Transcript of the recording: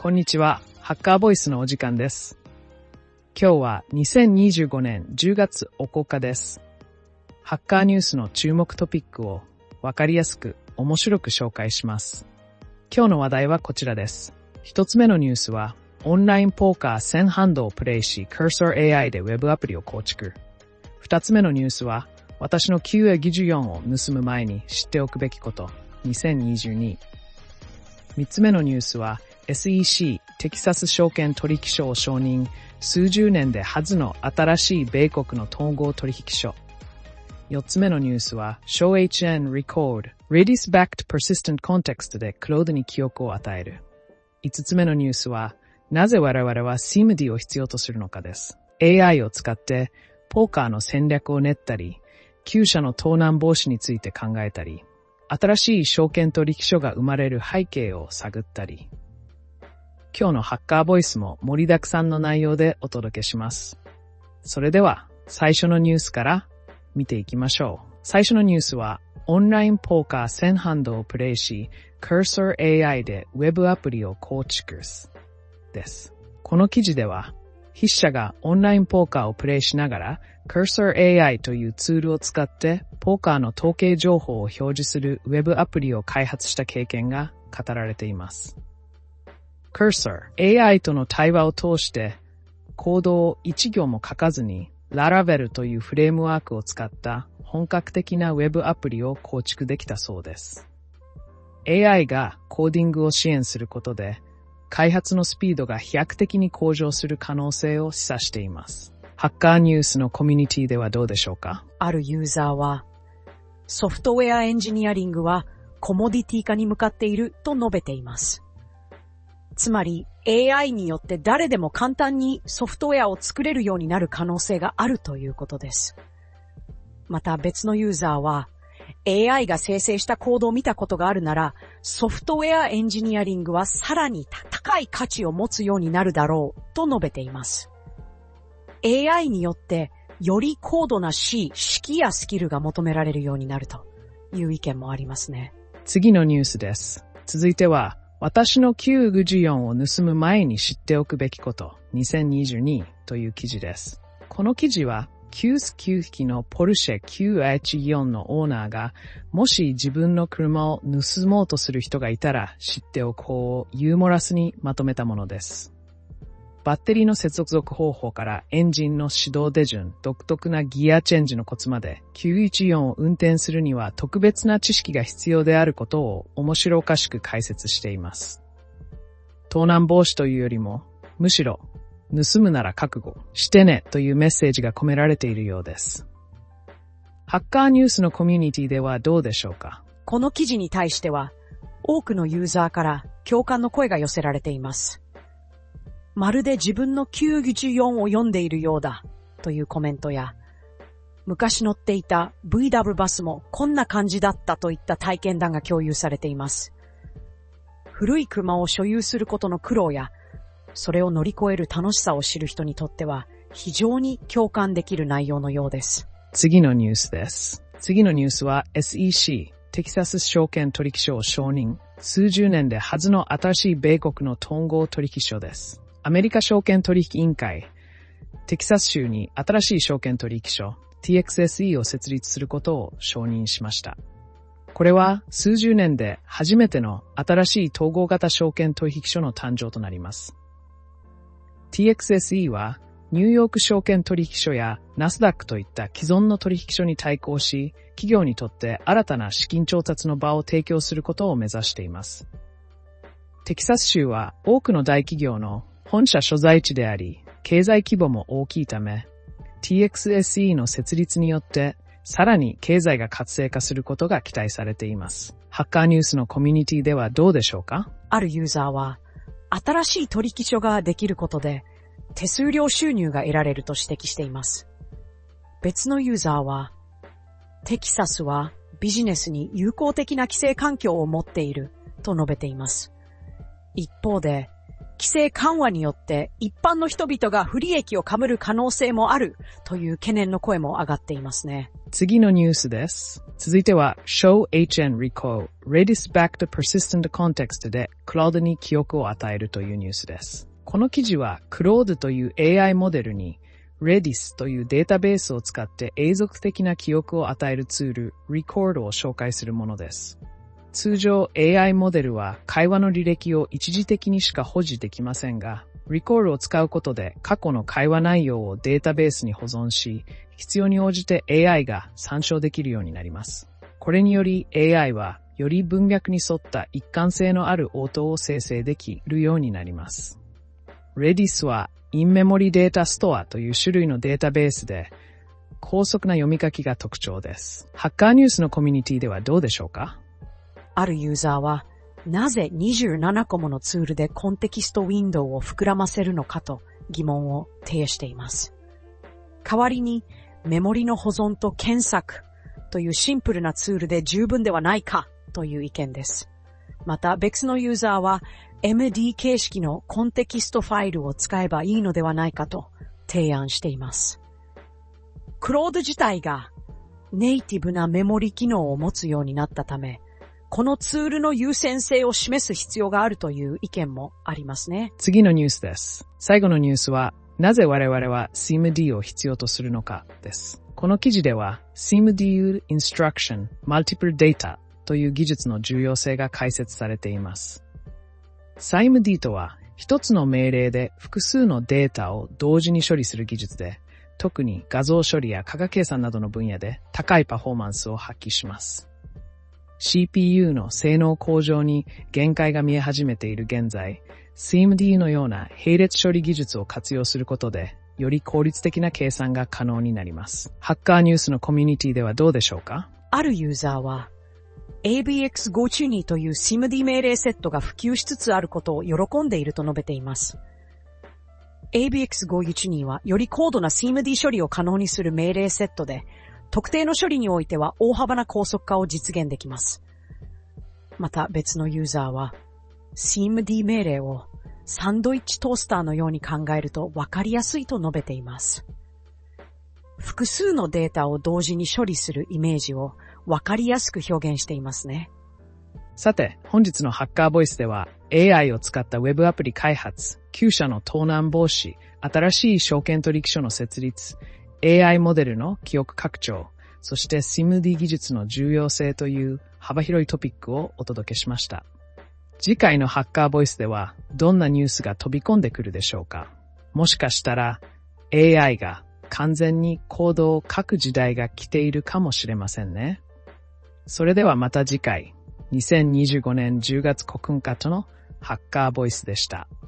こんにちは。ハッカーボイスのお時間です。今日は2025年10月9日です。ハッカーニュースの注目トピックをわかりやすく面白く紹介します。今日の話題はこちらです。一つ目のニュースは、オンラインポーカー1000ハンドをプレイし、Cursor AI でウェブアプリを構築。二つ目のニュースは、私の9や議事4を盗む前に知っておくべきこと、2022。三つ目のニュースは、SEC テキサス証券取引所を承認、数十年で初の新しい米国の統合取引所。四つ目のニュースは、ShowHN Record Redis Backed Persistent Context でクロードに記憶を与える。五つ目のニュースは、なぜ我々は SIMD を必要とするのかです。AI を使ってポーカーの戦略を練ったり、旧社の盗難防止について考えたり、新しい証券取引所が生まれる背景を探ったり。今日のハッカーボイスも盛りだくさんの内容でお届けします。それでは最初のニュースから見ていきましょう。最初のニュースはオンラインポーカー1000ハンドをプレイし、Cursor AI でウェブアプリを構築です。この記事では筆者がオンラインポーカーをプレイしながら Cursor AI というツールを使ってポーカーの統計情報を表示するウェブアプリを開発した経験が語られています。Cursor AI との対話を通してコードを一行も書かずに Laravel というフレームワークを使った本格的なウェブアプリを構築できたそうです。AI がコーディングを支援することで開発のスピードが飛躍的に向上する可能性を示唆しています。ハッカーニュースのコミュニティではどうでしょうか？ あるユーザーは、ソフトウェアエンジニアリングはコモディティ化に向かっていると述べています。つまり AI によって誰でも簡単にソフトウェアを作れるようになる可能性があるということです。また別のユーザーは、AI が生成したコードを見たことがあるなら、ソフトウェアエンジニアリングはさらに高い価値を持つようになるだろうと述べています。AI によってより高度な識やスキルが求められるようになるという意見もありますね。 次のニュースです。続いては、私の旧具事4を盗む前に知っておくべきこと2022という記事です。この記事は9匹のポルシェ914のオーナーがもし自分の車を盗もうとする人がいたら知っておく方をユーモラスにまとめたものです。バッテリーの接続方法からエンジンの始動手順、独特なギアチェンジのコツまで914を運転するには特別な知識が必要であることを面白おかしく解説しています。盗難防止というよりも、むしろ盗むなら覚悟してねというメッセージが込められているようです。ハッカーニュースのコミュニティではどうでしょうか？ この記事に対しては、多くのユーザーから共感の声が寄せられています。まるで自分の914を読んでいるようだというコメントや、昔乗っていた VW バスもこんな感じだったといった体験談が共有されています。古い車を所有することの苦労や、それを乗り越える楽しさを知る人にとっては非常に共感できる内容のようです。 次のニュースです。次のニュースは SEC テキサス証券取引所を承認、数十年で初の新しい米国の統合取引所です。アメリカ証券取引委員会、テキサス州に新しい証券取引所 TXSE を設立することを承認しました。これは数十年で初めての新しい統合型証券取引所の誕生となります。TXSE はニューヨーク証券取引所やナスダックといった既存の取引所に対抗し、企業にとって新たな資金調達の場を提供することを目指しています。テキサス州は多くの大企業の本社所在地であり、経済規模も大きいため、TXSE の設立によってさらに経済が活性化することが期待されています。ハッカーニュースのコミュニティではどうでしょうか？ あるユーザーは、新しい取引所ができることで手数料収入が得られると指摘しています。別のユーザーは、テキサスはビジネスに友好的な規制環境を持っていると述べています。一方で、 規制緩和によって一般の人々が不利益を被る可能性もあるという懸念の声も上がっていますね。 次のニュースです。続いては Show HN Recall Redis Back to Persistent Context で Claude に記憶を与えるというニュースです。この記事は Claude という AI モデルに Redis というデータベースを使って永続的な記憶を与えるツール Record を紹介するものです。通常 AI モデルは会話の履歴を一時的にしか保持できませんが、Record を使うことで過去の会話内容をデータベースに保存し、必要に応じて AI が参照できるようになります。これにより AI はより文脈に沿った一貫性のある応答を生成できるようになります。Redis は In-Memory Data Store という種類のデータベースで高速な読み書きが特徴です。ハッカーニュースのコミュニティではどうでしょうか？ あるユーザーは、なぜ27個ものツールでコンテキストウィンドウを膨らませるのかと疑問を呈しています。代わりにメモリの保存と検索というシンプルなツールで十分ではないかという意見です。また別のユーザーは MD 形式のコンテキストファイルを使えばいいのではないかと提案しています。Claude 自体がネイティブなメモリ機能を持つようになったため、このツールの優先性を示す必要があるという意見もありますね。 次のニュースです。最後のニュースは、なぜ我々は SIMD を必要とするのかです。この記事では、SIMD Instruction Multiple Data という技術の重要性が解説されています。SIMD とは、一つの命令で複数のデータを同時に処理する技術で、特に画像処理や化学計算などの分野で高いパフォーマンスを発揮します。CPU の性能向上に限界が見え始めている現在、SIMD のような並列処理技術を活用することで、より効率的な計算が可能になります。ハッカーニュースのコミュニティではどうでしょうか？ あるユーザーは、ABX522 という SIMD 命令セットが普及しつつあることを喜んでいると述べています。ABX522 はより高度な SIMD 処理を可能にする命令セットで、特定の処理においては大幅な高速化を実現できます。また別のユーザーは SIMD 命令をサンドイッチトースターのように考えると分かりやすいと述べています。複数のデータを同時に処理するイメージを分かりやすく表現していますね。 さて、本日のハッカーボイスでは AI を使ったウェブアプリ開発、9社の盗難防止、新しい証券取引所の設立、AI モデルの記憶拡張、そして SIMD 技術の重要性という幅広いトピックをお届けしました。次回のハッカーボイスではどんなニュースが飛び込んでくるでしょうか？もしかしたら AI が完全にコードを書く時代が来ているかもしれませんね。それではまた次回、2025年10月9日とのハッカーボイスでした。